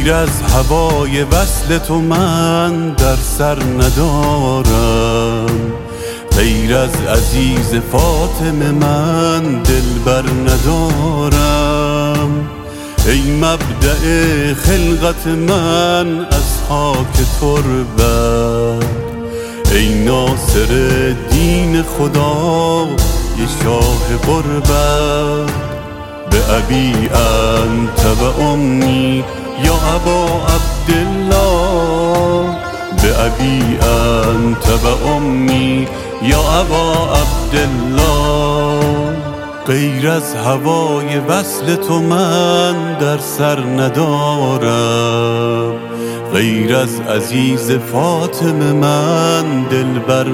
غیر از هوای وصل تو من در سر ندارم، غیر از عزیز فاطمه من دلبر ندارم. ای مبدأ خلقت من از خاک تربت، ای ناصر دین خدا ای شاه غربت. به ابی انت و امی یا ابا عبدالله، به ابی انت و امی یا ابا عبدالله. غیر از هوای وصل تو من در سر ندارم، غیر از عزیز فاطمه من دلبر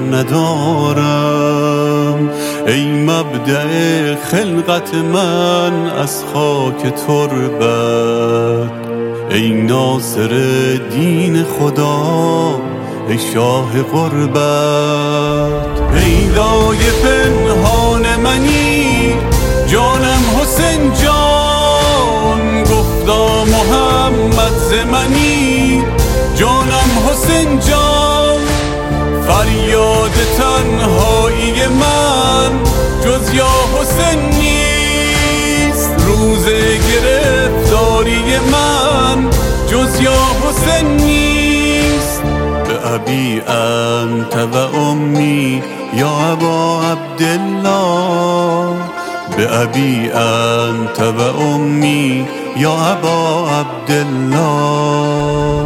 ندارم. ای مبدأ خلقت من از خاک تربت، ای ناصر دین خدا ای شاه غربت. پیدای پنهان منی جانم حسین جان، گفتا محمد ز منی جانم حسین جان. فریاد تنهایی من جز یا حسین نیست، روز گرفتاری من جز یا حسین نیست. به ابی انت و امی یا ابا عبدالله، به ابی انت و امی یا ابا عبدالله.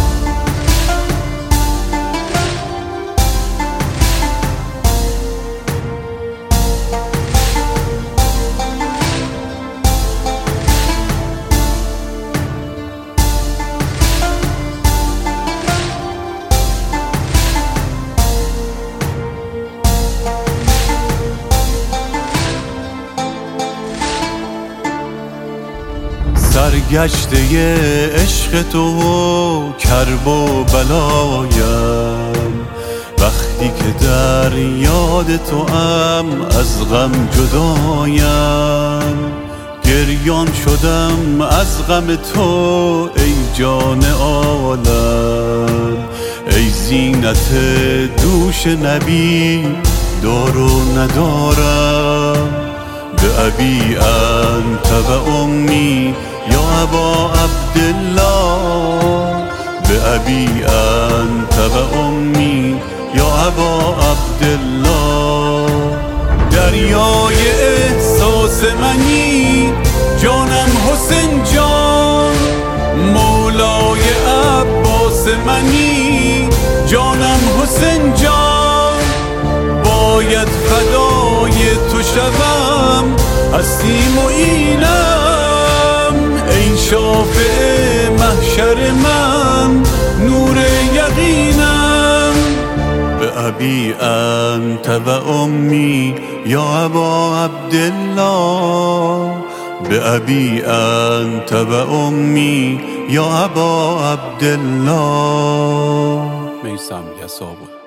سرگشته عشق تو و کرب و بلایم، وقتی که در یاد تو ام از غم جدایم. گریان شدم از غم تو ای جان عالم، ای زینت دوش نبی دار و ندارم. به ابی انت و امی یا ابا عبدالله، به ابی انت و امی یا ابا عبدالله. دریای احساس منی جانم حسین جان، مولای عباس منی جانم حسین جان. باید فدای تو شوم هستیم و اینم، ای شافع محشر من نور یقینم. به ابی انت و امی یا ابا عبدالله، به ابی انت و امی یا ابا عبدالله. میثم یساوی.